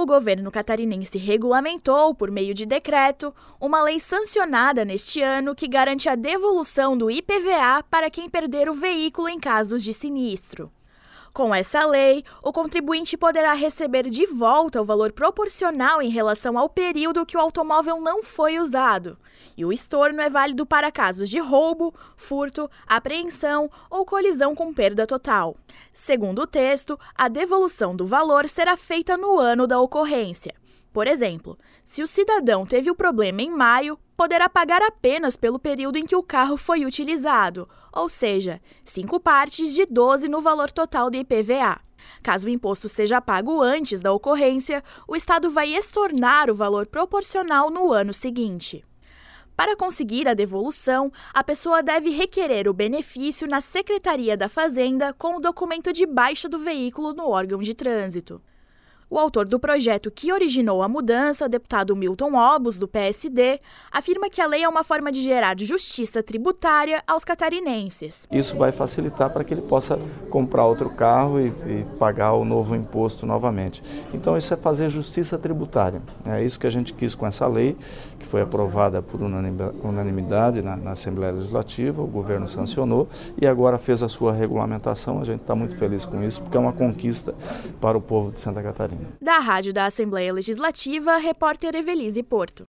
O governo catarinense regulamentou, por meio de decreto, uma lei sancionada neste ano que garante a devolução do IPVA para quem perder o veículo em casos de sinistro. Com essa lei, o contribuinte poderá receber de volta o valor proporcional em relação ao período que o automóvel não foi usado. E o estorno é válido para casos de roubo, furto, apreensão ou colisão com perda total. Segundo o texto, a devolução do valor será feita no ano da ocorrência. Por exemplo, se o cidadão teve o problema em maio, poderá pagar apenas pelo período em que o carro foi utilizado, ou seja, 5 partes de 12 no valor total do IPVA. Caso o imposto seja pago antes da ocorrência, o Estado vai estornar o valor proporcional no ano seguinte. Para conseguir a devolução, a pessoa deve requerer o benefício na Secretaria da Fazenda com o documento de baixa do veículo no órgão de trânsito. O autor do projeto que originou a mudança, o deputado Milton Obos, do PSD, afirma que a lei é uma forma de gerar justiça tributária aos catarinenses. Isso vai facilitar para que ele possa comprar outro carro e pagar o novo imposto novamente. Então isso é fazer justiça tributária. É isso que a gente quis com essa lei, que foi aprovada por unanimidade na Assembleia Legislativa, o governo sancionou e agora fez a sua regulamentação. A gente está muito feliz com isso, porque é uma conquista para o povo de Santa Catarina. Da Rádio da Assembleia Legislativa, repórter Evelise Porto.